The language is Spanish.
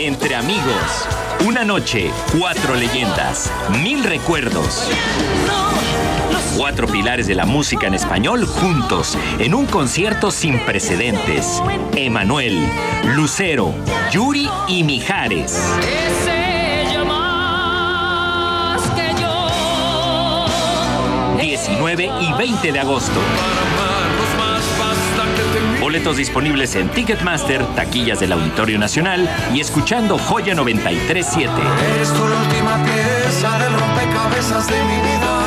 Entre amigos, una noche, 4 leyendas, 1000 recuerdos. 4 pilares de la música en español juntos en un concierto sin precedentes. Emanuel, Lucero, Yuri y Mijares. 19 y 20 de agosto. Boletos disponibles en Ticketmaster, taquillas del Auditorio Nacional y escuchando Joya 93.7. Eres tú la última pieza del rompecabezas de mi vida.